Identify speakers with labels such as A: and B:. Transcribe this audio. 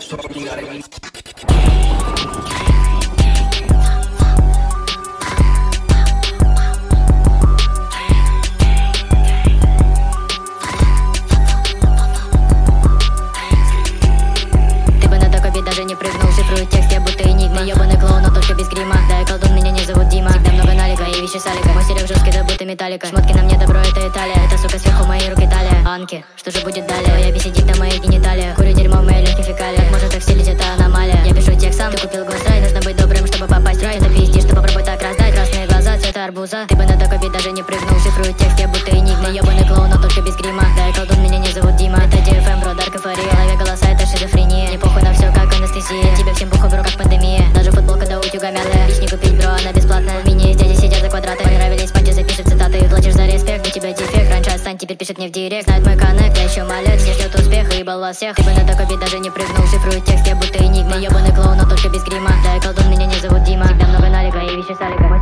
A: Даже не прыгнул, шифрую текст, я будто энигма. Ебаный клоун, но только без грима. Да, я колдун, меня не зовут Дима. Всегда много налика и вещи салика. Мой стилек жесткий, да будто металлика. Шмотки на мне добро, это Италия. Это, сука, сверху моей руки талия. Анки, что же будет далее? Твоя биси сидит на моих гениталиях. Курю дерьмо в моей легких фекалиях. Как можно так стилить, это аномалия. Я пишу текст сам, ты купил гострай. Нужно быть добрым, чтобы попасть в рай. Ты пиздишь, что попробуй так раздать. Красные глаза, цвета арбуза. Ты бы на такой бит даже не прыгнул. Шифрую текст, я будто энигма. Ебаный клоун, но только без грима. Да, я колдун, меня не зовут Дима. Это DFM, бро, дарк эйфория. В голове голоса, это шизофрения. Не похуй на все, как анестезия. Тебе всем похуй, бро, как пандемия. Даже футболка до утюга мятая. Бич не купить, бро, она бесплатная. Мини дяди сидят за квадраты. Понравились панчи, запишет цитаты. Платишь за респект, у тебя дефект. Раньше отстань, теперь пишет мне в директ. Знает мой коннект, я еще малец. Не ждет успеха, ебал вас всех. Ты бы на такой бит даже не прыгнул. Шифрую текст, я будто энигма. Ебаный клоун, но только без грима. Да, я колдун, меня не зовут Дима. Всегда много налика и вещи салика.